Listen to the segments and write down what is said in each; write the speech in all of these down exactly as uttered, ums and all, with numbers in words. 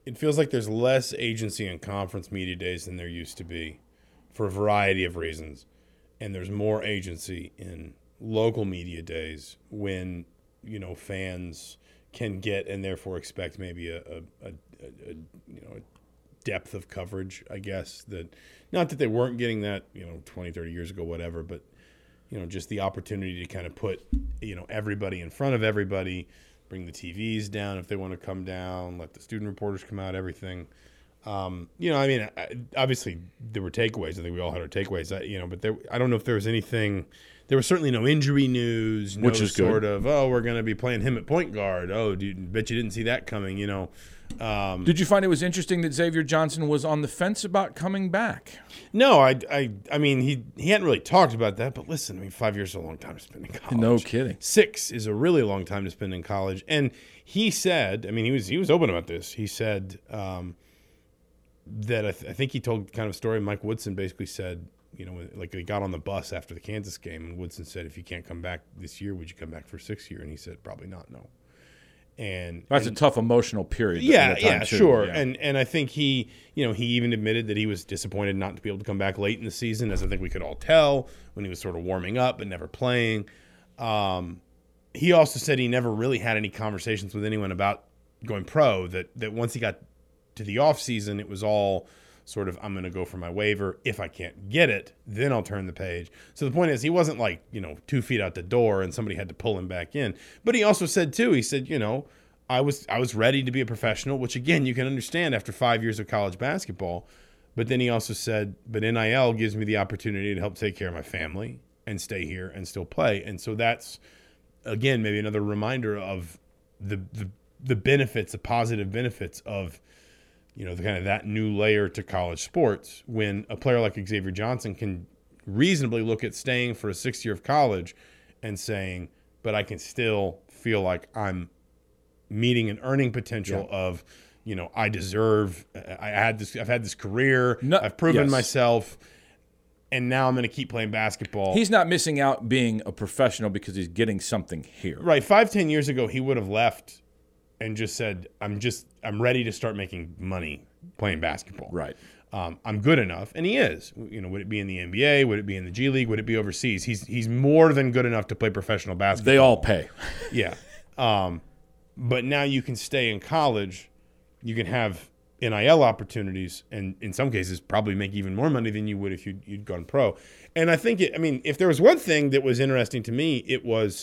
it feels like there's less agency in conference media days than there used to be for a variety of reasons. And there's more agency in local media days when, you know, fans can get and therefore expect maybe a, a, a, a, a you know, a depth of coverage, I guess, that not that they weren't getting that, you know, twenty, thirty years ago, whatever, but, you know, just the opportunity to kind of put, you know, everybody in front of everybody, bring the T Vs down if they want to come down, let the student reporters come out, everything. Um, you know, I mean, obviously there were takeaways. I think we all had our takeaways, you know, but there, I don't know if there was anything. There was certainly no injury news, no Which is sort good. of, oh, we're going to be playing him at point guard. Oh, dude, bet you didn't see that coming, you know. Um, Did you find it was interesting that Xavier Johnson was on the fence about coming back? no, I, I, I mean, he, he hadn't really talked about that, but listen, I mean, five years is a long time to spend in college. No kidding. Six is a really long time to spend in college. And he said, I mean, he was he was open about this. He said um, that I, th- I think he told kind of a story. Mike Woodson basically said, you know, like he got on the bus after the Kansas game, and Woodson said, if you can't come back this year, would you come back for sixth year? And he said, probably not, no. And That's and, a tough emotional period. Yeah, at the time yeah, too. sure. Yeah. And and I think he, you know, he even admitted that he was disappointed not to be able to come back late in the season, as I think we could all tell when he was sort of warming up and never playing. Um, he also said he never really had any conversations with anyone about going pro, that that once he got to the off season, it was all sort of, I'm going to go for my waiver. If I can't get it, then I'll turn the page. So the point is, he wasn't like, you know, two feet out the door and somebody had to pull him back in. But he also said, too, he said, you know, I was I was ready to be a professional, which, again, you can understand after five years of college basketball. But then he also said, but N I L gives me the opportunity to help take care of my family and stay here and still play. And so that's, again, maybe another reminder of the the, the benefits, the positive benefits of, you know, the kind of that new layer to college sports, when a player like Xavier Johnson can reasonably look at staying for a sixth year of college and saying, but I can still feel like I'm meeting an earning potential yeah. of, you know, I deserve, I had this, I've had this career, no, I've proven yes. myself, and now I'm going to keep playing basketball. He's not missing out being a professional because he's getting something here. Right. Five, ten years ago, he would have left and just said, I'm just, I'm ready to start making money playing basketball. Right. Um, I'm good enough. And he is. You know, would it be in the N B A? Would it be in the G League? Would it be overseas? He's he's more than good enough to play professional basketball. They all pay. Yeah. Um, but now you can stay in college. You can have N I L opportunities, and in some cases probably make even more money than you would if you'd, you'd gone pro. And I think, it, I mean, if there was one thing that was interesting to me, it was,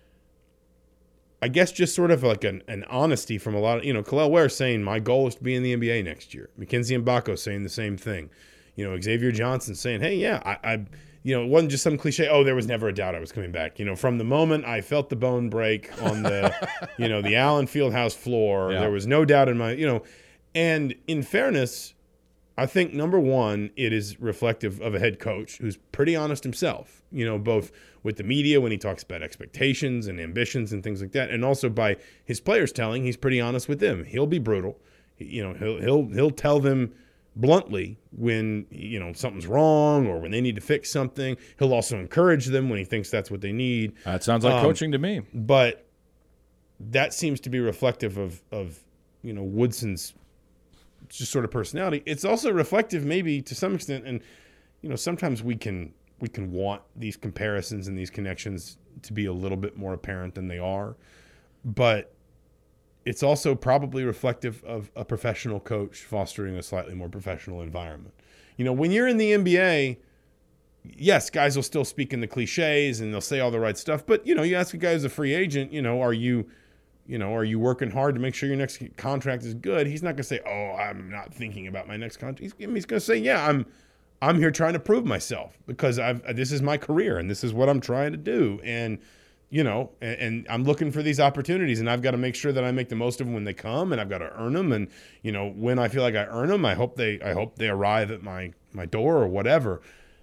I guess, just sort of like an, an honesty from a lot of, you know, Kel'el Ware saying, my goal is to be in the N B A next year. Mackenzie Mbako saying the same thing. You know, Xavier Johnson saying, hey, yeah, I, I, you know, it wasn't just some cliche, oh, there was never a doubt I was coming back. You know, from the moment I felt the bone break on the, you know, the Allen Fieldhouse floor, yeah. there was no doubt in my, you know, and in fairness, I think, number one, it is reflective of a head coach who's pretty honest himself, you know, both with the media when he talks about expectations and ambitions and things like that, and also by his players telling, he's pretty honest with them. He'll be brutal. You know, he'll he'll he'll tell them bluntly when, you know, something's wrong or when they need to fix something. He'll also encourage them when he thinks that's what they need. That sounds like um, coaching to me. But that seems to be reflective of, of you know, Woodson's just sort of personality. It's also reflective maybe to some extent, and, you know, sometimes we can we can want these comparisons and these connections to be a little bit more apparent than they are. But it's also probably reflective of a professional coach fostering a slightly more professional environment. You know, when you're in the N B A, yes, guys will still speak in the cliches and they'll say all the right stuff. But, you know, you ask a guy who's a free agent, you know, are you, you know, are you working hard to make sure your next contract is good? He's not going to say, oh, I'm not thinking about my next contract. He's, he's going to say, yeah, I'm I'm here trying to prove myself because I've this is my career and this is what I'm trying to do. And, you know, and, and I'm looking for these opportunities, and I've got to make sure that I make the most of them when they come, and I've got to earn them. And, you know, when I feel like I earn them, I hope they I hope they arrive at my my door or whatever.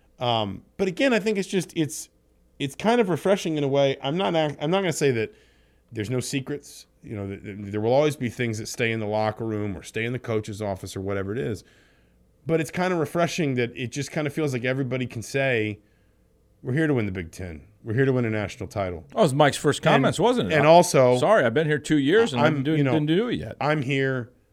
Um, but again, I think it's just it's it's kind of refreshing in a way. I'm not I'm not going to say that there's no secrets. You know, there will always be things that stay in the locker room or stay in the coach's office or whatever it is. But it's kind of refreshing that it just kind of feels like everybody can say, we're here to win the Big Ten. We're here to win a national title. Oh, it was Mike's first comments, and, wasn't it? And also, sorry, I've been here two years and I didn't do, you know, didn't do it yet. I'm here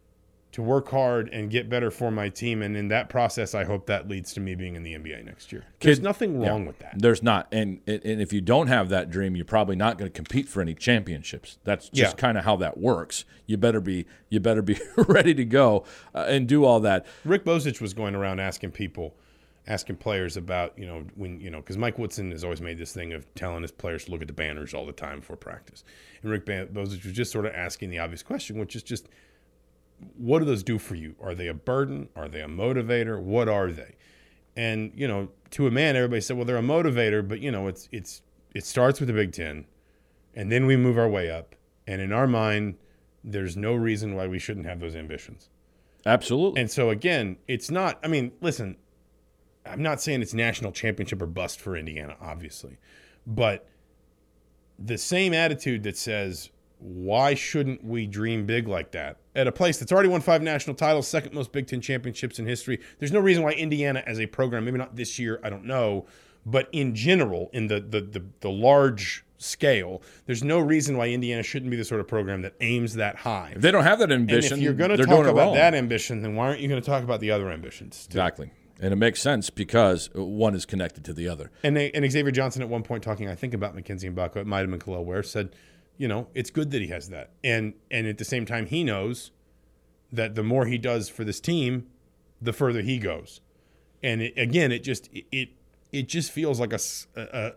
to work hard and get better for my team. And in that process, I hope that leads to me being in the N B A next year. There's Kid, nothing wrong yeah, with that. There's not. And and if you don't have that dream, you're probably not going to compete for any championships. That's just Yeah. kind of how that works. You better be you better be ready to go uh, and do all that. Rick Bozich was going around asking people, asking players about, you know, when, you know, because Mike Woodson has always made this thing of telling his players to look at the banners all the time before practice. And Rick Bozich was just sort of asking the obvious question, which is just, what do those do for you? Are they a burden? Are they a motivator? What are they? And, you know, to a man, everybody said, well, they're a motivator, but, you know, it's it's it starts with the Big Ten, and then we move our way up. And in our mind, there's no reason why we shouldn't have those ambitions. Absolutely. And so, again, it's not – I mean, listen, I'm not saying it's national championship or bust for Indiana, obviously. But the same attitude that says, why shouldn't we dream big like that? At a place that's already won five national titles, second most Big Ten championships in history, there's no reason why Indiana as a program, maybe not this year, I don't know, but in general, in the the the, the large scale, there's no reason why Indiana shouldn't be the sort of program that aims that high. If they don't have that ambition, and if you're going to they're talk doing it about wrong. that ambition, then why aren't you going to talk about the other ambitions too? Exactly. And it makes sense because one is connected to the other. And, they, and Xavier Johnson at one point talking, I think, about McKenzie and Mbako, it might have been Khalil Ware, said, you know, it's good that he has that. And and at the same time, he knows that the more he does for this team, the further he goes. And it, again, it just it it just feels like a, a, a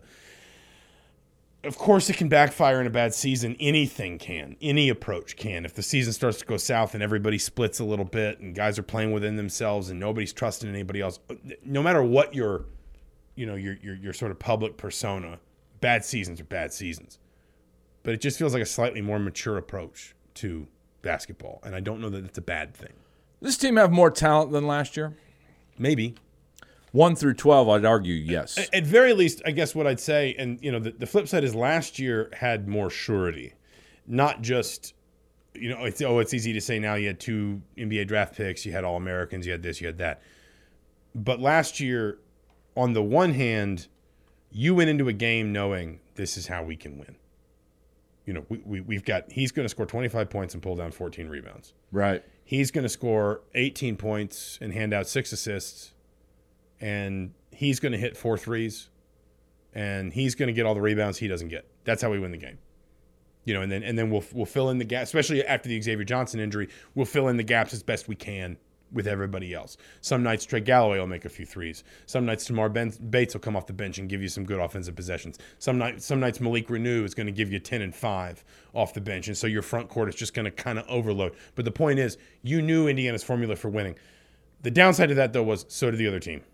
of course it can backfire in a bad season. Anything can. Any approach can. If the season starts to go south and everybody splits a little bit and guys are playing within themselves and nobody's trusting anybody else, no matter what your, you know, your your your sort of public persona, bad seasons are bad seasons. But it just feels like a slightly more mature approach to basketball, and I don't know that it's a bad thing. Does this team have more talent than last year? Maybe. One through twelve, I'd argue yes. At, at very least, I guess what I'd say, and you know, the, the flip side is last year had more surety. Not just, you know, it's, oh, it's easy to say now you had two N B A draft picks, you had All-Americans, you had this, you had that. But last year, on the one hand, you went into a game knowing this is how we can win. You know, we, we, we've got, he's going to score twenty-five points and pull down fourteen rebounds. Right. He's going to score eighteen points and hand out six assists. And he's going to hit four threes. And he's going to get all the rebounds he doesn't get. That's how we win the game. You know, and then and then we'll we'll fill in the gaps, especially after the Xavier Johnson injury. We'll fill in the gaps as best we can with everybody else. Some nights Trey Galloway will make a few threes. Some nights Tamar ben- Bates will come off the bench and give you some good offensive possessions. Some nights some nights Malik Renew is going to give you ten and five off the bench, and so your front court is just going to kind of overload. But the point is, you knew Indiana's formula for winning. The downside of that, though, was so did the other team.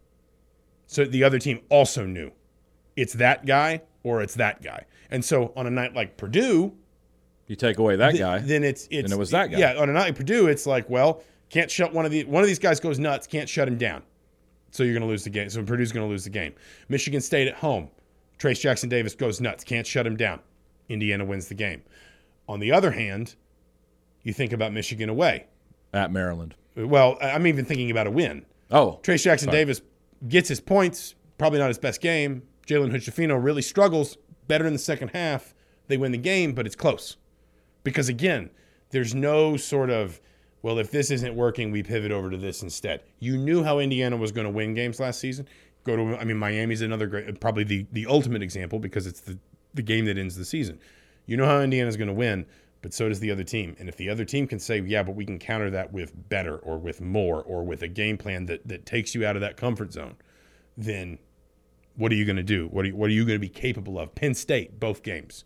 So the other team also knew it's that guy or it's that guy. And so on a night like Purdue, you take away that th- guy, then it's it's and it was that guy. Yeah, on a night like Purdue, it's like, well, can't shut one of the one of these guys goes nuts, can't shut him down. So you're going to lose the game. So Purdue's going to lose the game. Michigan State at home, Trace Jackson Davis goes nuts, can't shut him down. Indiana wins the game. On the other hand, you think about Michigan away. At Maryland. Well, I'm even thinking about a win. Oh. Trace Jackson sorry. Davis gets his points, probably not his best game. Jalen Hood-Schifino really struggles, better in the second half. They win the game, but it's close. Because, again, there's no sort of, well, if this isn't working, we pivot over to this instead. You knew how Indiana was going to win games last season. Go to, I mean, Miami's another great, probably the, the ultimate example because it's the, the game that ends the season. You know how Indiana's going to win, but so does the other team. And if the other team can say, yeah, but we can counter that with better or with more or with a game plan that, that takes you out of that comfort zone, then what are you going to do? What are you, what are you going to be capable of? Penn State, both games.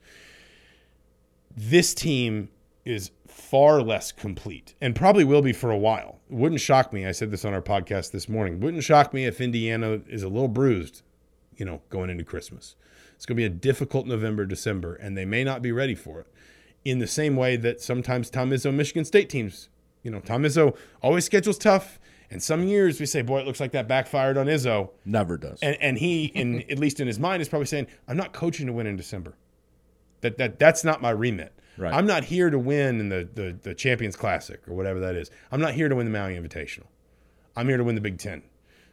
This team is far less complete and probably will be for a while. It wouldn't shock me. I said this on our podcast this morning. Wouldn't shock me if Indiana is a little bruised, you know, going into Christmas. It's going to be a difficult November, December, and they may not be ready for it. In the same way that sometimes Tom Izzo Michigan State teams, you know, Tom Izzo always schedules tough. And some years we say, boy, it looks like that backfired on Izzo. Never does. And and he, in at least in his mind, is probably saying, I'm not coaching to win in December. That that that's not my remit. Right. I'm not here to win in the, the, the Champions Classic or whatever that is. I'm not here to win the Maui Invitational. I'm here to win the Big Ten.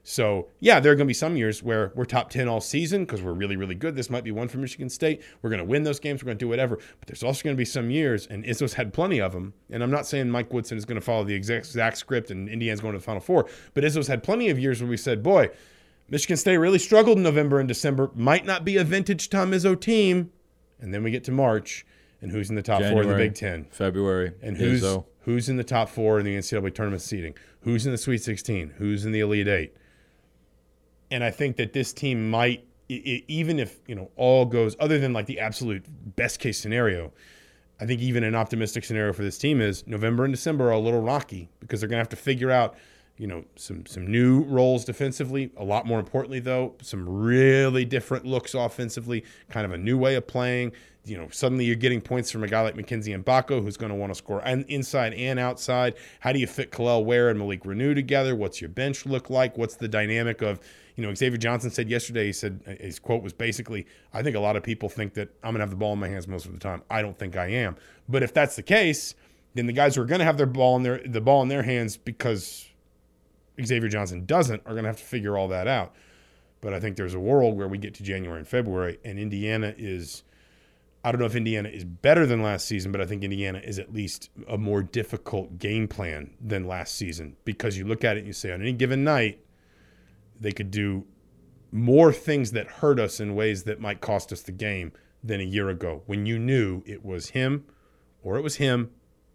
So, yeah, there are going to be some years where we're top ten all season because we're really, really good. This might be one for Michigan State. We're going to win those games. We're going to do whatever. But there's also going to be some years, and Izzo's had plenty of them. And I'm not saying Mike Woodson is going to follow the exact, exact script and Indiana's going to the Final Four. But Izzo's had plenty of years where we said, boy, Michigan State really struggled in November and December. Might not be a vintage Tom Izzo team. And then we get to March, and who's in the top January, four in the Big Ten? February. And who's Izzo. who's in the top four in the N C double A tournament seeding? Who's in the Sweet sixteen? Who's in the Elite Eight? And I think that this team might, even if, you know, all goes, other than like the absolute best case scenario, I think even an optimistic scenario for this team is November and December are a little rocky because they're going to have to figure out, you know, some some new roles defensively. A lot more importantly, though, some really different looks offensively, kind of a new way of playing. You know, suddenly you're getting points from a guy like Mackenzie Mbako, who's going to want to score inside and outside. How do you fit Kel'el Ware and Malik Reneau together? What's your bench look like? What's the dynamic of, you know, Xavier Johnson said yesterday, he said, his quote was basically, I think a lot of people think that I'm going to have the ball in my hands most of the time. I don't think I am. But if that's the case, then the guys who are going to have their ball in their the ball in their hands because Xavier Johnson doesn't are going to have to figure all that out. But I think there's a world where we get to January and February, and Indiana is, I don't know if Indiana is better than last season, but I think Indiana is at least a more difficult game plan than last season because you look at it and you say on any given night, they could do more things that hurt us in ways that might cost us the game than a year ago when you knew it was him or it was him,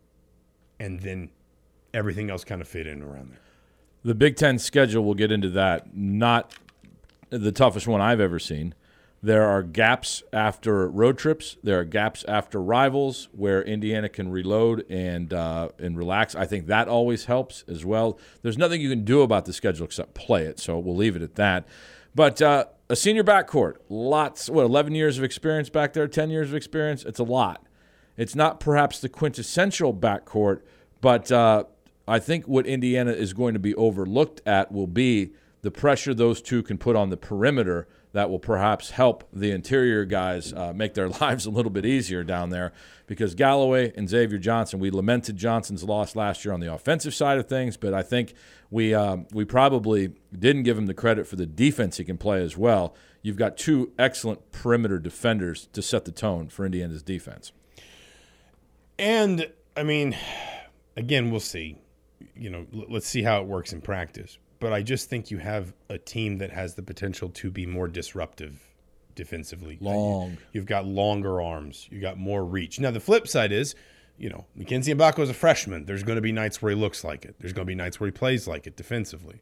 and then everything else kind of fit in around there. The Big Ten schedule, we'll get into that, not the toughest one I've ever seen. There are gaps after road trips. There are gaps after rivals where Indiana can reload and uh, and relax. I think that always helps as well. There's nothing you can do about the schedule except play it, so we'll leave it at that. But uh, a senior backcourt, lots, what, eleven years of experience back there, ten years of experience? It's a lot. It's not perhaps the quintessential backcourt, but uh, I think what Indiana is going to be overlooked at will be the pressure those two can put on the perimeter that will perhaps help the interior guys uh, make their lives a little bit easier down there because Galloway and Xavier Johnson, we lamented Johnson's loss last year on the offensive side of things, but I think we um, we probably didn't give him the credit for the defense he can play as well. You've got two excellent perimeter defenders to set the tone for Indiana's defense. And, I mean, again, we'll see. You know, let's see how it works in practice. But I just think you have a team that has the potential to be more disruptive defensively. Long. You've got longer arms. You got more reach. Now, the flip side is, you know, Mackenzie Mbako is a freshman. There's going to be nights where he looks like it. There's going to be nights where he plays like it defensively.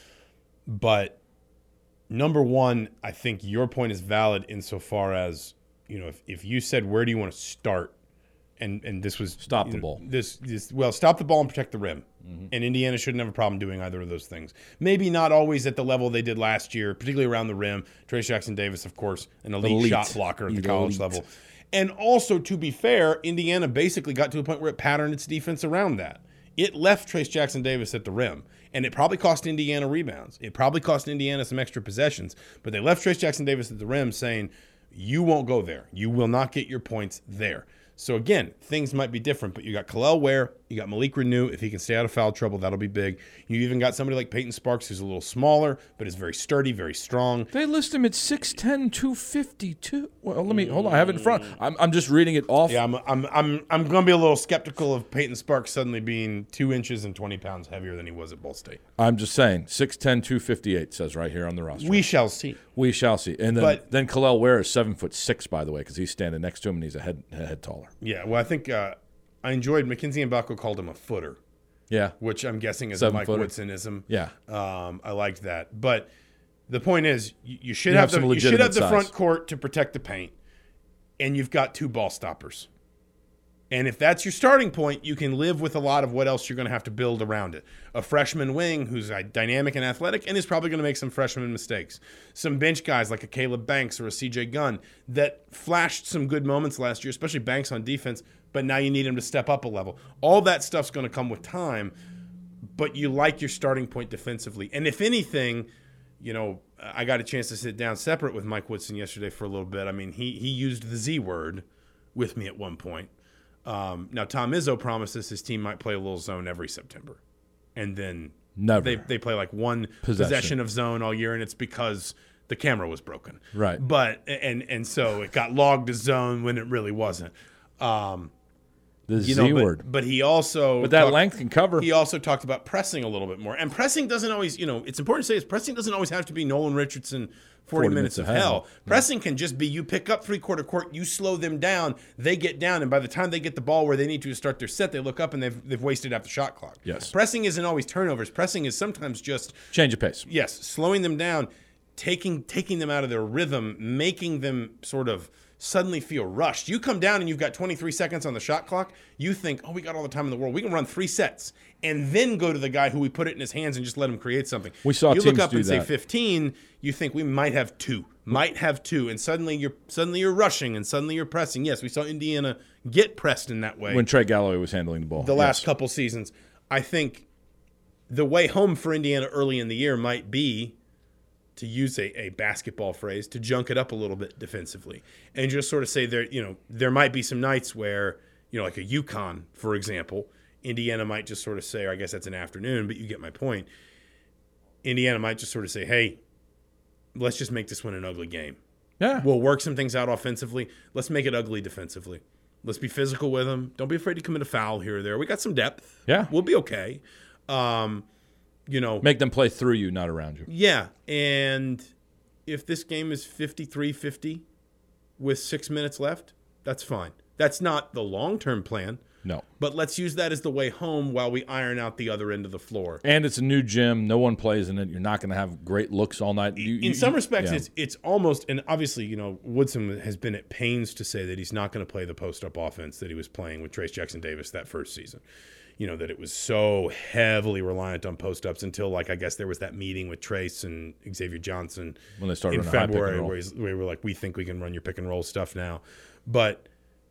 But number one, I think your point is valid insofar as, you know, if, if you said, where do you want to start? And and this was stop the know, ball. This this well, stop the ball and protect the rim. Mm-hmm. And Indiana shouldn't have a problem doing either of those things. Maybe not always at the level they did last year, particularly around the rim. Trayce Jackson-Davis, of course, an elite, elite. shot blocker at the college elite. level. And also, to be fair, Indiana basically got to a point where it patterned its defense around that. It left Trayce Jackson-Davis at the rim, and it probably cost Indiana rebounds. It probably cost Indiana some extra possessions, but they left Trayce Jackson-Davis at the rim saying, you won't go there. You will not get your points there. So, again, things might be different, but you got Kel'el Ware, you got Malik Reneau. If he can stay out of foul trouble, that'll be big. You even got somebody like Peyton Sparks, who's a little smaller, but is very sturdy, very strong. They list him at six ten, two fifty-two. Well, let me, hold on, I have it in front. I'm, I'm just reading it off. Yeah, I'm I'm I'm, I'm going to be a little skeptical of Peyton Sparks suddenly being two inches and twenty pounds heavier than he was at Ball State. I'm just saying, six ten, two fifty-eight says right here on the roster. We shall see. We shall see. And then, but, then Kel'el Ware is seven foot six, by the way, because he's standing next to him and he's a head, a head taller. Yeah, well, I think uh, I enjoyed Mackenzie Mbako called him a footer. Yeah. Which I'm guessing is Seven a Mike footer. Woodsonism. Yeah. Um, I liked that. But the point is, you, you should You have, have the some you should have the legitimate front size. court to protect the paint, and you've got two ball stoppers. And if that's your starting point, you can live with a lot of what else you're going to have to build around it. A freshman wing who's uh, dynamic and athletic and is probably going to make some freshman mistakes. Some bench guys like a Caleb Banks or a C J Gunn that flashed some good moments last year, especially Banks on defense, but now you need him to step up a level. All that stuff's going to come with time, but you like your starting point defensively. And if anything, you know, I got a chance to sit down separate with Mike Woodson yesterday for a little bit. I mean, he he used the Z word with me at one point. Um, now, Tom Izzo promises his team might play a little zone every September. And then Never. They they play like one Possession. possession of zone all year, and it's because the camera was broken. Right. But and and so it got logged as zone when it really wasn't. Um, the you Z know, but, word. But he also But that talked- length can cover. He also talked about pressing a little bit more, and pressing doesn't always. You know, it's important to say is pressing doesn't always have to be Nolan Richardson. forty, forty minutes, minutes of hell. hell. Pressing can just be you pick up three-quarter court, you slow them down, they get down, and by the time they get the ball where they need to start their set, they look up and they've, they've wasted half the shot clock. Yes. Pressing isn't always turnovers. Pressing is sometimes just change of pace. Yes, slowing them down, taking taking them out of their rhythm, making them sort of suddenly feel rushed. You come down and you've got twenty-three seconds on the shot clock. You think, oh, we got all the time in the world. We can run three sets and then go to the guy who we put it in his hands and just let him create something. We saw you teams look up do and say that. fifteen. You think we might have two, might have two, and suddenly you're suddenly you're rushing and suddenly you're pressing. Yes, we saw Indiana get pressed in that way when Trey Galloway was handling the ball. The last yes. couple seasons. I think the way home for Indiana early in the year might be, to use a, a basketball phrase, to junk it up a little bit defensively and just sort of say there, you know, there might be some nights where, you know, like a UConn, for example, Indiana might just sort of say, or I guess that's an afternoon, but you get my point. Indiana might just sort of say, hey, let's just make this one an ugly game. Yeah. We'll work some things out offensively. Let's make it ugly defensively. Let's be physical with them. Don't be afraid to commit a foul here or there. We got some depth. Yeah. We'll be okay. Um, you know, make them play through you, not around you. Yeah, and if this game is fifty-three fifty with six minutes left, that's fine. That's not the long-term plan. No. But let's use that as the way home while we iron out the other end of the floor. And it's a new gym. No one plays in it. You're not going to have great looks all night. You, in you, some respects, yeah. it's it's almost – and obviously, you know, Woodson has been at pains to say that he's not going to play the post-up offense that he was playing with Trace Jackson-Davis that first season. You know, that it was so heavily reliant on post-ups until, like, I guess there was that meeting with Trace and Xavier Johnson when they started in February where, he's, where we were like, we think we can run your pick-and-roll stuff now. But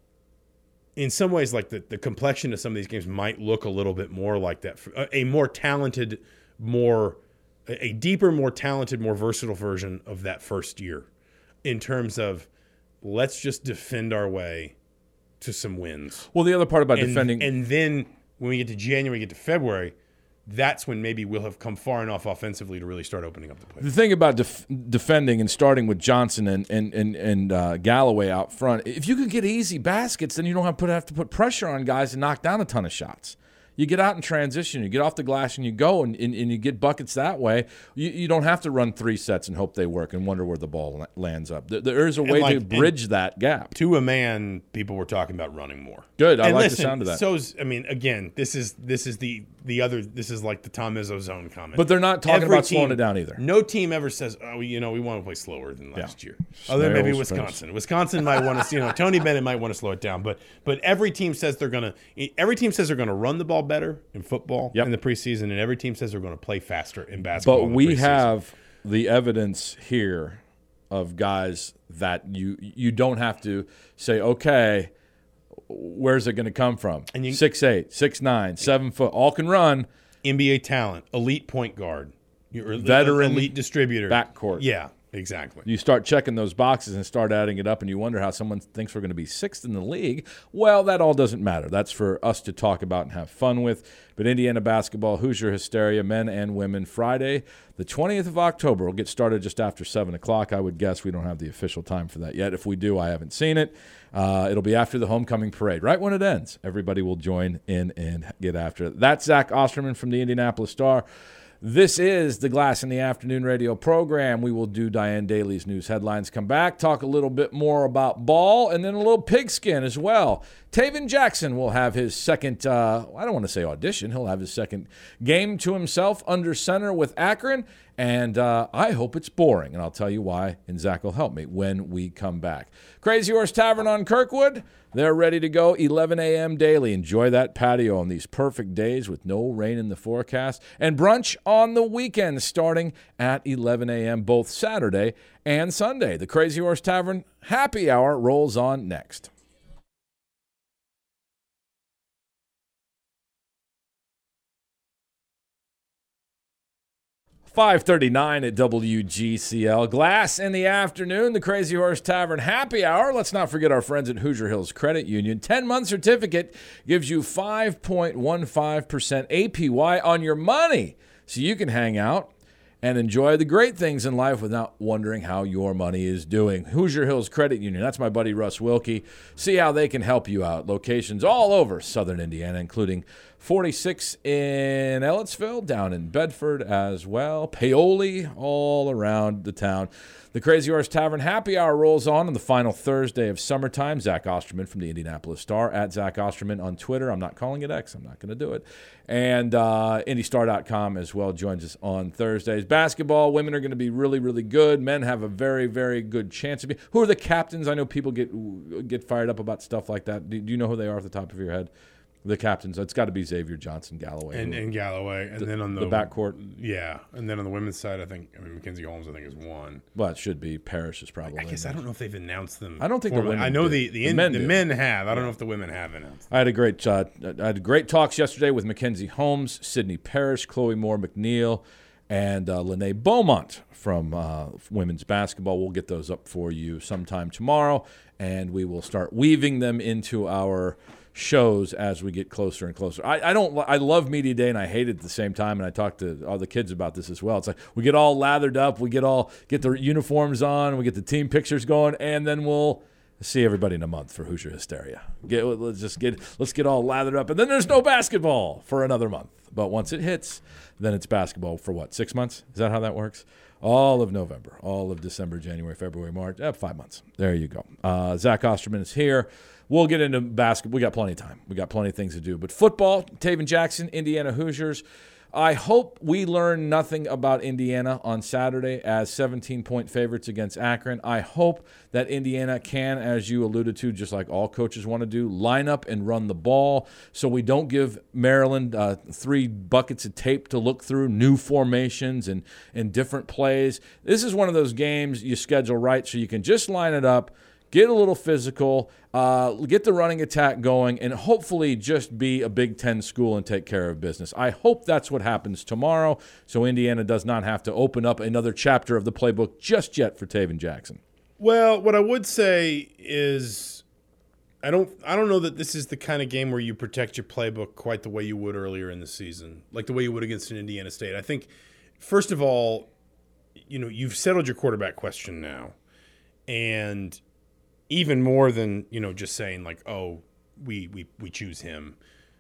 in some ways, like, the, the complexion of some of these games might look a little bit more like that. A more talented, more – a deeper, more talented, more versatile version of that first year in terms of let's just defend our way to some wins. Well, the other part about and, defending – And then – when we get to January, get to February, that's when maybe we'll have come far enough offensively to really start opening up the play. The thing about def- defending and starting with Johnson and and and, and uh, Galloway out front, if you can get easy baskets, then you don't have to put have to put pressure on guys to knock down a ton of shots. You get out in transition, you get off the glass, and you go, and, and, and you get buckets that way. You, you don't have to run three sets and hope they work and wonder where the ball lands up. There, there is a way like, to bridge that gap. To a man, people were talking about running more. Good, I and like listen, the sound of that. So, I mean, again, this is this is the the other. This is like the Tom Izzo zone comment. But they're not talking Every about team, slowing it down either. No team ever says, "Oh, you know, we want to play slower than last yeah. year." Other than maybe Snails, Wisconsin. Spence. Wisconsin might want to, you know, Tony Bennett might want to slow it down. But but every team says they're gonna. Every team says they're gonna run the ball better in football yep. in the preseason, and every team says they're going to play faster in basketball. But in the we preseason. have the evidence here of guys that you you don't have to say, okay, where's it going to come from? And you, six eight, six nine, seven foot, all can run. N B A talent, elite point guard, your veteran elite distributor, backcourt. Yeah, exactly. You start checking those boxes and start adding it up, and you wonder how someone thinks we're going to be sixth in the league. Well, that all doesn't matter. That's for us to talk about and have fun with. But Indiana basketball, Hoosier Hysteria, men and women, Friday, the twentieth of October. Will get started just after seven o'clock. I would guess we don't have the official time for that yet. If we do, I haven't seen it. Uh, it'll be after the homecoming parade, right when it ends. Everybody will join in and get after it. That's Zach Osterman from the Indianapolis Star. This is the Glass in the Afternoon radio program. We will do Diane Daly's news headlines, come back, talk a little bit more about ball, and then a little pigskin as well. Taven Jackson will have his second, uh, I don't want to say audition, he'll have his second game to himself under center with Akron, and uh, I hope it's boring, and I'll tell you why, and Zach will help me when we come back. Crazy Horse Tavern on Kirkwood, they're ready to go eleven a.m. daily. Enjoy that patio on these perfect days with no rain in the forecast. And brunch on the weekend starting at eleven a.m. both Saturday and Sunday. The Crazy Horse Tavern happy hour rolls on next. five thirty-nine at W G C L. Glass in the Afternoon, the Crazy Horse Tavern happy hour. Let's not forget our friends at Hoosier Hills Credit Union. ten-month certificate gives you five point one five percent A P Y on your money. so you can hang out and enjoy the great things in life without wondering how your money is doing. Hoosier Hills Credit Union, that's my buddy Russ Wilkie. See how they can help you out. Locations all over southern Indiana, including forty-six in Ellettsville, down in Bedford as well, Paoli, all around the town. The Crazy Horse Tavern Happy Hour rolls on on the final Thursday of summertime. Zach Osterman from the Indianapolis Star, at Zach Osterman on Twitter. I'm not calling it X. I'm not going to do it. And uh, Indy Star dot com as well joins us on Thursdays. Basketball, women are going to be really, really good. Men have a very, very good chance to be. Who are the captains? I know people get get fired up about stuff like that. Do, do you know who they are off the top of your head? The captains. It's got to be Xavier Johnson, Galloway. And, and Galloway. And the, then on the, the backcourt. Yeah. And then on the women's side, I think, I mean, Mackenzie Holmes, I think, is one. Well, it should be. Parrish is probably. I guess I don't know if they've announced them. I don't think formally. the women I know did. the, the, the, in, men, the men have. I don't know if the women have announced them. I had a great uh, I had great talks yesterday with Mackenzie Holmes, Sydney Parrish, Chloe Moore McNeil, and uh, Lene Beaumont from uh, women's basketball. We'll get those up for you sometime tomorrow, and we will start weaving them into our shows as we get closer and closer. I, I don't. I love media day, and I hate it at the same time. And I talk to all the kids about this as well. It's like we get all lathered up, we get all get the uniforms on, we get the team pictures going, and then we'll see everybody in a month for Hoosier Hysteria. Get let's just get let's get all lathered up, and then there's no basketball for another month. But once it hits, then it's basketball for what, six months? Is that how that works? All of November, all of December, January, February, March. Eh, five months. There you go. Uh, Zach Osterman is here. We'll get into basketball. We got plenty of time. We got plenty of things to do. But football, Taven Jackson, Indiana Hoosiers. I hope we learn nothing about Indiana on Saturday as seventeen-point favorites against Akron. I hope that Indiana can, as you alluded to, just like all coaches want to do, line up and run the ball so we don't give Maryland uh, three buckets of tape to look through, new formations and, and different plays. This is one of those games you schedule right so you can just line it up, get a little physical, uh, get the running attack going, and hopefully just be a Big Ten school and take care of business. I hope that's what happens tomorrow, so Indiana does not have to open up another chapter of the playbook just yet for Taven Jackson. Well, what I would say is I don't I don't know that this is the kind of game where you protect your playbook quite the way you would earlier in the season, like the way you would against an Indiana State. I think, first of all, you know, you've settled your quarterback question now, and even more than, you know, just saying like, oh, we, we, we choose him.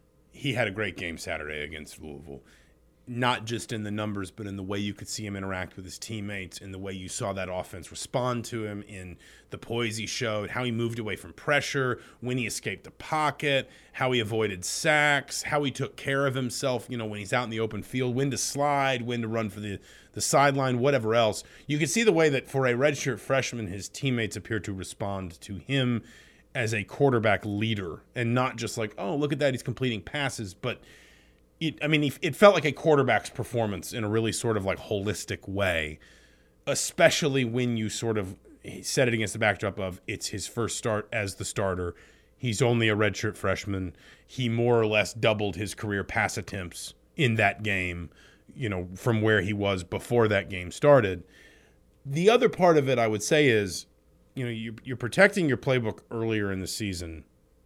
He had a great game Saturday against Louisville, not just in the numbers, but in the way you could see him interact with his teammates, in the way you saw that offense respond to him, in the poise he showed, how he moved away from pressure, when he escaped the pocket, how he avoided sacks, how he took care of himself, you know, when he's out in the open field, when to slide, when to run for the, the sideline, whatever else. You can see the way that for a redshirt freshman, his teammates appear to respond to him as a quarterback leader, and not just like, oh, look at that, he's completing passes, but It, I mean, it felt like a quarterback's performance in a really sort of like holistic way, especially when you sort of set it against the backdrop of it's his first start as the starter. He's only a redshirt freshman. He more or less doubled his career pass attempts in that game, you know, from where he was before that game started. The other part of it, I would say, is, you know, you, you're protecting your playbook earlier in the season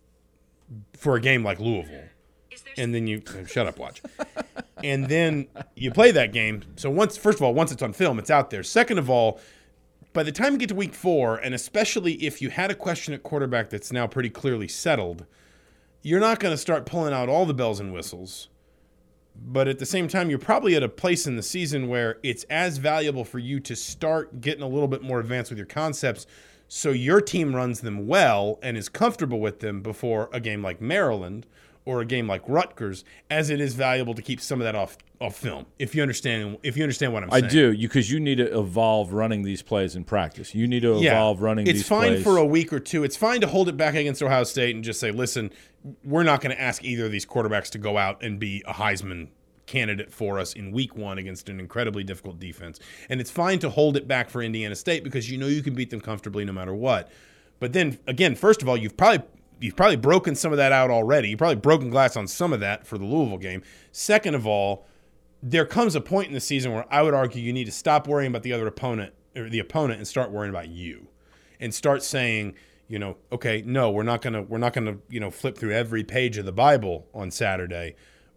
for a game like Louisville. And then you shut up, watch. And then you play that game. So once, first of all, once it's on film, it's out there. Second of all, by the time you get to week four, and especially if you had a question at quarterback that's now pretty clearly settled, you're not going to start pulling out all the bells and whistles. But at the same time, you're probably at a place in the season where it's as valuable for you to start getting a little bit more advanced with your concepts so your team runs them well and is comfortable with them before a game like Maryland or a game like Rutgers, as it is valuable to keep some of that off off film. If you understand, if you understand what I'm saying, I do, because you, you need to evolve running these plays in practice. You need to evolve yeah, running it's these fine plays. for a week or two. It's fine to hold it back against Ohio State and just say, listen, we're not going to ask either of these quarterbacks to go out and be a Heisman candidate for us in week one against an incredibly difficult defense. And it's fine to hold it back for Indiana State because you know you can beat them comfortably no matter what. But then, again, first of all, you've probably You've probably broken some of that out already. You've probably broken glass on some of that for the Louisville game. Second of all, there comes a point in the season where I would argue you need to stop worrying about the other opponent or the opponent and start worrying about you, and start saying, you know, okay, no, we're not gonna we're not gonna you know flip through every page of the Bible on Saturday,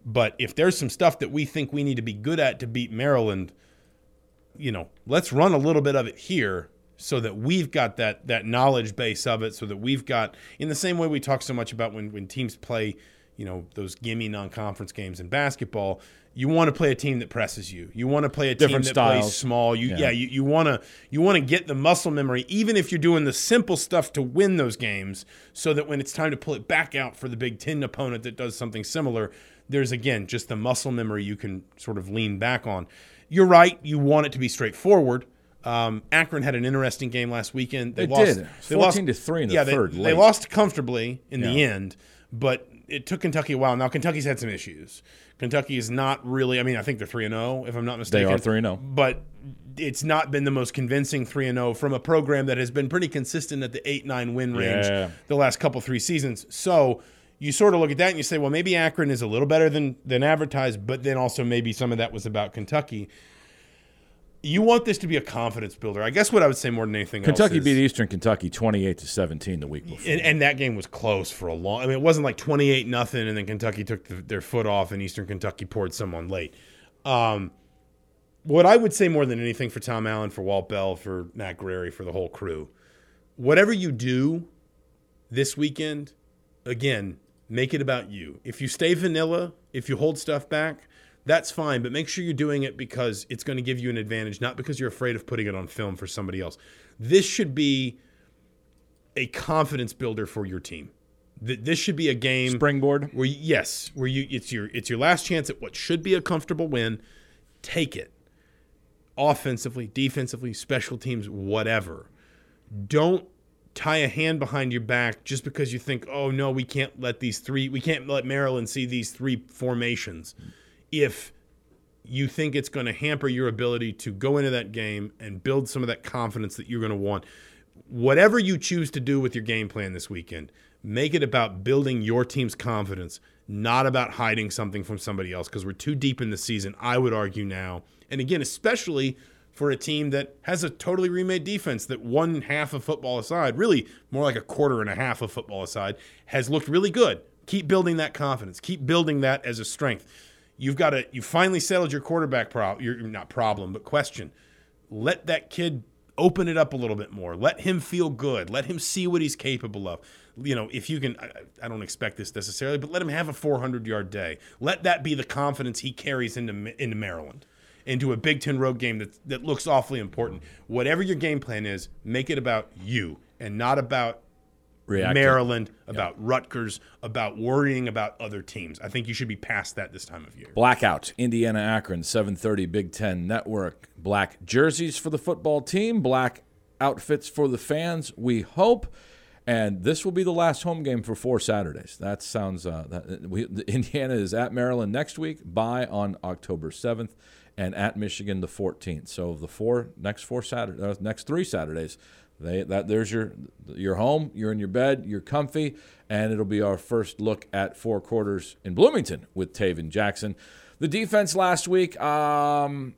But if there's some stuff that we think we need to be good at to beat Maryland, you know, let's run a little bit of it here so that we've got that that knowledge base of it, so that we've got, in the same way we talk so much about when, when teams play, you know, those gimme non-conference games in basketball, you want to play a team that presses you. You want to play a Different team that styles. plays small. You, Yeah. yeah, you, you want to you want to get the muscle memory, even if you're doing the simple stuff to win those games, so that when it's time to pull it back out for the Big Ten opponent that does something similar, there's, again, just the muscle memory you can sort of lean back on. You're right. You want it to be straightforward. Um, Akron had an interesting game last weekend. They It lost, did. They fourteen lost, to three in the yeah, third. They, late. they lost comfortably in the Yeah. end, but it took Kentucky a while. Now, Kentucky's had some issues. Kentucky is not really – I mean, I think they're three and oh, if I'm not mistaken. They are three and oh. But it's not been the most convincing three and oh from a program that has been pretty consistent at the eight nine win range Yeah. the last couple, three seasons. So – you sort of look at that and you say, well, maybe Akron is a little better than than advertised, but then also maybe some of that was about Kentucky. You want this to be a confidence builder. I guess what I would say more than anything Kentucky else beat is, Eastern Kentucky twenty-eight to seventeen the week before. and, and that game was close for a long – I mean, it wasn't like twenty-eight nothing and then Kentucky took the, their foot off and Eastern Kentucky poured someone late. Um, what I would say more than anything for Tom Allen, for Walt Bell, for Matt Guerrieri, for the whole crew, whatever you do this weekend, again – make it about you. If you stay vanilla, if you hold stuff back, that's fine. But make sure you're doing it because it's going to give you an advantage, not because you're afraid of putting it on film for somebody else. This should be a confidence builder for your team. This should be a game Springboard. where you, yes, where you it's your it's your last chance at what should be a comfortable win. Take it. Offensively, defensively, special teams, whatever. Don't tie a hand behind your back just because you think, oh, no, we can't let these three, we can't let Maryland see these three formations. If you think it's going to hamper your ability to go into that game and build some of that confidence that you're going to want, whatever you choose to do with your game plan this weekend, make it about building your team's confidence, not about hiding something from somebody else, because we're too deep in the season, I would argue now. And again, especially for a team that has a totally remade defense that one half of football aside, really more like a quarter and a half of football aside, has looked really good. Keep building that confidence. Keep building that as a strength. You've got to, you finally settled your quarterback problem, your not problem, but question. Let that kid open it up a little bit more. Let him feel good. Let him see what he's capable of. You know, if you can, I, I don't expect this necessarily, but let him have a four hundred yard day. Let that be the confidence he carries into into Maryland, into a Big Ten road game that that looks awfully important. Whatever your game plan is, make it about you and not about Reacting. Maryland, about Rutgers, about worrying about other teams. I think you should be past that this time of year. Blackout, Indiana Akron, seven thirty Big Ten Network. Black jerseys for the football team, black outfits for the fans, we hope. And this will be the last home game for four Saturdays. That sounds uh, – that, we, Indiana is at Maryland next week, bye on October seventh, and at Michigan the fourteenth. So the four next four Saturdays, uh, next three Saturdays, they that there's your your home, you're in your bed, you're comfy, and it'll be our first look at four quarters in Bloomington with Taven Jackson. The defense last week um,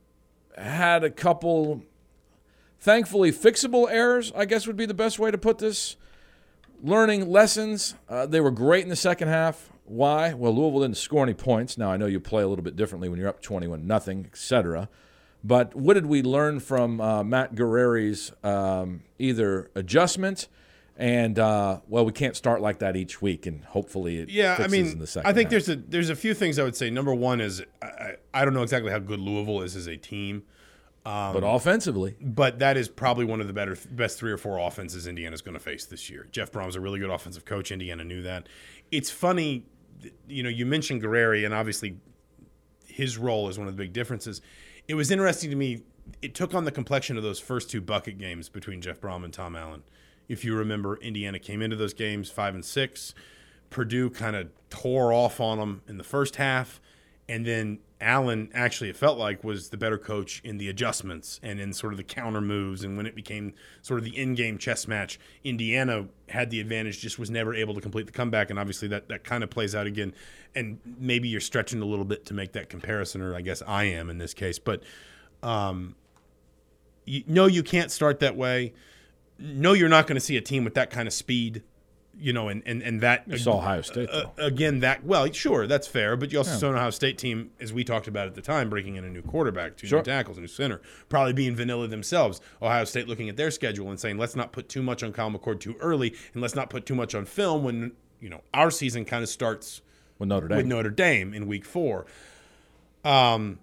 had a couple thankfully fixable errors, I guess would be the best way to put this. Learning lessons. Uh, they were great in the second half. Why? Well, Louisville didn't score any points. Now, I know you play a little bit differently when you're up twenty-one nothing, et cetera. But what did we learn from uh, Matt Guerrieri's um, either adjustment and, uh, well, we can't start like that each week, and hopefully it Yeah, I fixes mean, in the second I think half. there's a there's a few things I would say. Number one is I, I don't know exactly how good Louisville is as a team. Um, But offensively. But that is probably one of the better, best three or four offenses Indiana's going to face this year. Jeff Brom's a really good offensive coach. Indiana knew that. It's funny, you know, you mentioned Guerrieri, and obviously his role is one of the big differences. It was interesting to me. It took on the complexion of those first two bucket games between Jeff Brom and Tom Allen. If you remember, Indiana came into those games five and six. Purdue kind of tore off on them in the first half, and then Allen actually, it felt like, was the better coach in the adjustments and in sort of the counter moves. And when it became sort of the in-game chess match, Indiana had the advantage, just was never able to complete the comeback. And obviously that, that kind of plays out again. And maybe you're stretching a little bit to make that comparison, or I guess I am in this case. But um, you, no, you can't start that way. No, you're not going to see a team with that kind of speed You know, and, and, and that You saw Ohio State, uh, though. again. That well, sure, that's fair. But you also Yeah. saw an Ohio State team, as we talked about at the time, breaking in a new quarterback, two Sure. new tackles, a new center, probably being vanilla themselves. Ohio State looking at their schedule and saying, let's not put too much on Kyle McCord too early, and let's not put too much on film when you know our season kind of starts With Notre Dame. with Notre Dame in week four. Um,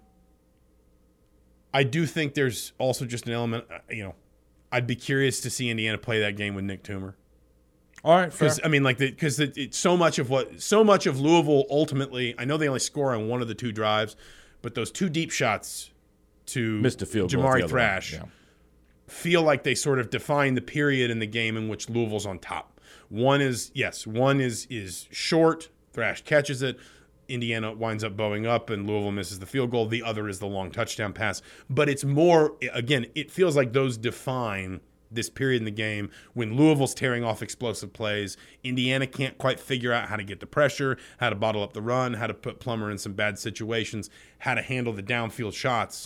I do think there's also just an element. uh, You know, I'd be curious to see Indiana play that game with Nick Toomer. All right, fair. Because I mean, like, because it, it's so much of what, so much of Louisville ultimately. I know they only score on one of the two drives, but those two deep shots to Missed a field goal the Jamari other Thrash way. Yeah. feel like they sort of define the period in the game in which Louisville's on top. One is yes, one is is short. Thrash catches it. Indiana winds up bowing up, and Louisville misses the field goal. The other is the long touchdown pass. But it's more, again, it feels like those define this period in the game when Louisville's tearing off explosive plays. Indiana can't quite figure out how to get the pressure, how to bottle up the run, how to put Plummer in some bad situations, how to handle the downfield shots.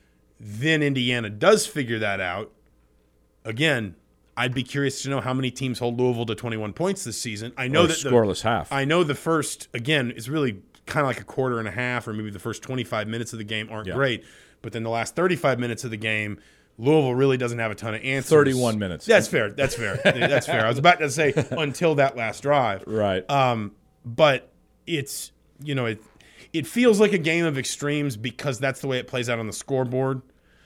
Then Indiana does figure that out. Again, I'd be curious to know how many teams hold Louisville to twenty-one points this season. I know Or that the, scoreless half. I know the first, again, is really kind of like a quarter and a half, or maybe the first twenty-five minutes of the game aren't Yeah. great. But then the last thirty-five minutes of the game, Louisville really doesn't have a ton of answers. thirty-one minutes. That's fair. That's fair. That's fair. I was about to say until that last drive. Right. Um, but it's, you know, it it feels like a game of extremes because that's the way it plays out on the scoreboard.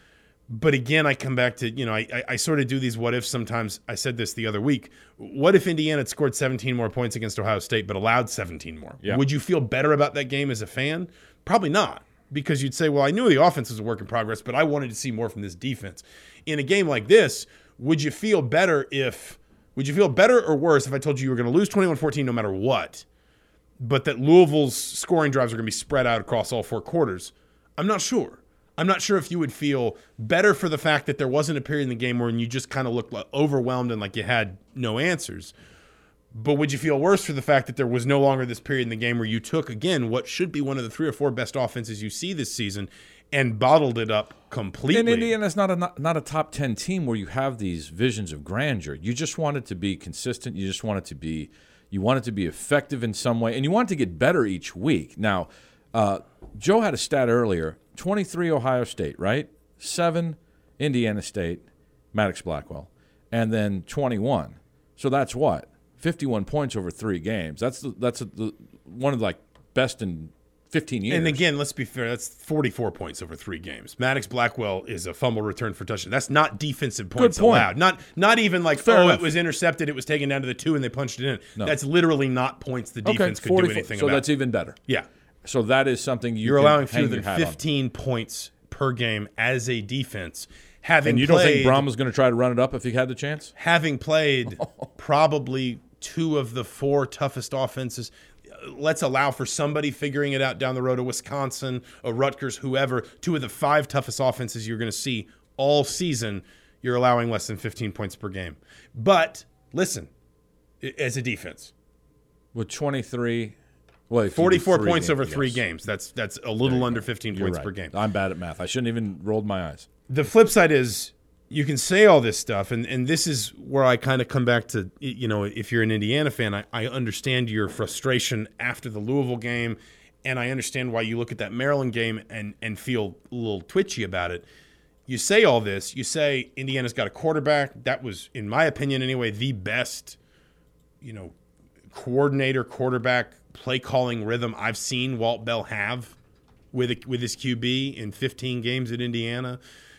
But again, I come back to, you know, I, I, I sort of do these what ifs sometimes. I said this the other week. What if Indiana had scored seventeen more points against Ohio State but allowed seventeen more? Yeah. Would you feel better about that game as a fan? Probably not, because you'd say, well, I knew the offense was a work in progress, but I wanted to see more from this defense. In a game like this, would you feel better if – would you feel better or worse if I told you you were going to lose twenty-one fourteen no matter what, but that Louisville's scoring drives are going to be spread out across all four quarters? I'm not sure. I'm not sure if you would feel better for the fact that there wasn't a period in the game where you just kind of looked like overwhelmed and like you had no answers. But would you feel worse for the fact that there was no longer this period in the game where you took, again, what should be one of the three or four best offenses you see this season and bottled it up completely? And Indiana's not a not, not a top ten team where you have these visions of grandeur. You just want it to be consistent. You just want it to be you want it to be effective in some way, and you want it to get better each week. Now, uh, Joe had a stat earlier: twenty-three Ohio State, right? Seven Indiana State, Maddox Blackwell, and then twenty-one. So that's what fifty-one points over three games. That's the, that's a, the, one of the, like best in fifteen years. And again, let's be fair, that's forty-four points over three games. Maddox Blackwell is a fumble return for touchdown. That's not defensive points Good point. allowed. Not not even like, Fair oh, enough. it was intercepted, it was taken down to the two, and they punched it in. No. That's literally not points the defense okay, could do anything so about. that's even better. Yeah. So that is something you You're can allowing hang fewer your than hat on. fifteen points per game as a defense. Having And you played, don't think Braum was going to try to run it up if he had the chance? having played probably two of the four toughest offenses, let's allow for somebody figuring it out down the road, a Wisconsin, a Rutgers, whoever, two of the five toughest offenses you're going to see all season, you're allowing less than fifteen points per game. But listen, i- as a defense, With twenty-three, well, if you do forty-four three points games, over three yes. games. That's that's a little under fifteen You're points right. per game. I'm bad at math. I shouldn't even rolled my eyes. The flip side is you can say all this stuff, and, and this is where I kind of come back to, you know, if you're an Indiana fan, I, I understand your frustration after the Louisville game, and I understand why you look at that Maryland game and, and feel a little twitchy about it. You say all this. You say Indiana's got a quarterback. That was, in my opinion anyway, the best, you know, coordinator, quarterback, play-calling rhythm I've seen Walt Bell have with a, with his Q B in fifteen games at Indiana.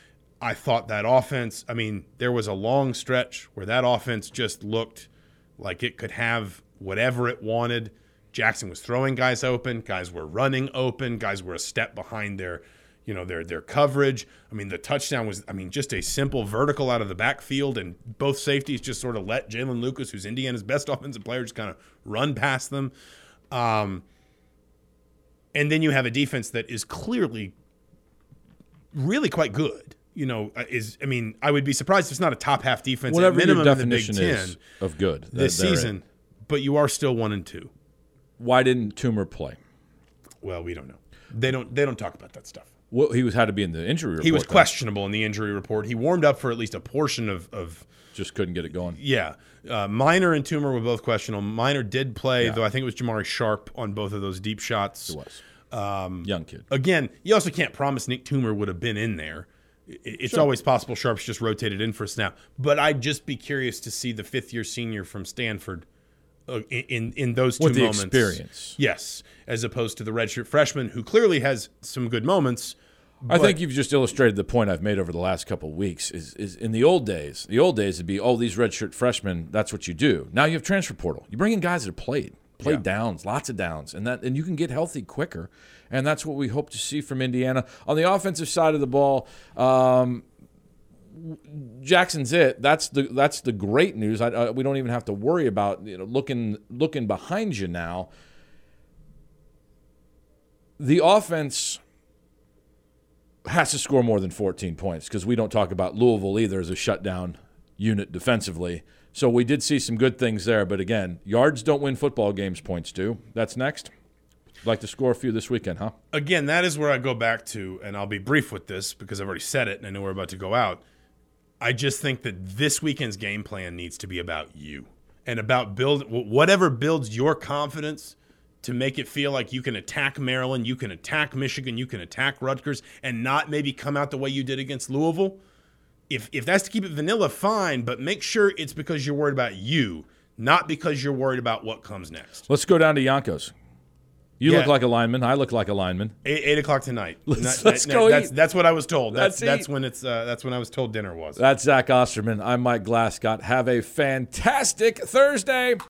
I thought that offense, I mean, there was a long stretch where that offense just looked like it could have whatever it wanted. Jackson was throwing guys open, guys were running open, guys were a step behind their, you know, their their coverage. I mean, the touchdown was, I mean, just a simple vertical out of the backfield, and both safeties just sort of let Jalen Lucas, who's Indiana's best offensive player, just kind of run past them. Um, and then you have a defense that is clearly really quite good. You know, is I mean, I would be surprised if it's not a top half defense Whatever at minimum your in the Big definition Ten is of good this that they're season. in. But you are still one and two. Why didn't Toomer play? Well, we don't know. They don't they don't talk about that stuff. Well, he was had to be in the injury report. He was then. questionable in the injury report. He warmed up for at least a portion of, of Just couldn't get it going. yeah. Uh, Minor and Toomer were both questionable. Minor did play, Yeah. though I think it was Jamari Sharp on both of those deep shots. It was. Um, Young kid. Again, you also can't promise Nick Toomer would have been in there. It's Sure. always possible Sharp's just rotated in for a snap. But I'd just be curious to see the fifth-year senior from Stanford uh, in, in in those two With the moments. experience. Yes, as opposed to the redshirt freshman who clearly has some good moments. I but- think you've just illustrated the point I've made over the last couple of weeks. Is, is in the old days, the old days would be, oh, these redshirt freshmen, that's what you do. Now you have transfer portal. You bring in guys that have played, played Yeah. downs, lots of downs, and that and you can get healthy quicker. And that's what we hope to see from Indiana. On the offensive side of the ball, um, Jackson's it. That's the that's the great news. I, uh, we don't even have to worry about you know looking looking behind you now. The offense has to score more than fourteen points because we don't talk about Louisville either as a shutdown unit defensively. So we did see some good things there. But again, yards don't win football games, points do. That's next. Like to score a few this weekend, huh? Again, that is where I go back to, and I'll be brief with this because I've already said it and I know we're about to go out. I just think that this weekend's game plan needs to be about you and about build whatever builds your confidence to make it feel like you can attack Maryland, you can attack Michigan, you can attack Rutgers, and not maybe come out the way you did against Louisville. If if that's to keep it vanilla, fine, but make sure it's because you're worried about you, not because you're worried about what comes next. Let's go down to Yonkos. You Yeah. look like a lineman. I look like a lineman. Eight, eight o'clock tonight. Let's- Not- let's that- go That's eat. that's what I was told. That's Let's that's eat. when it's uh, that's when I was told dinner was. That's Zach Osterman. I'm Mike Glascott. Have a fantastic Thursday.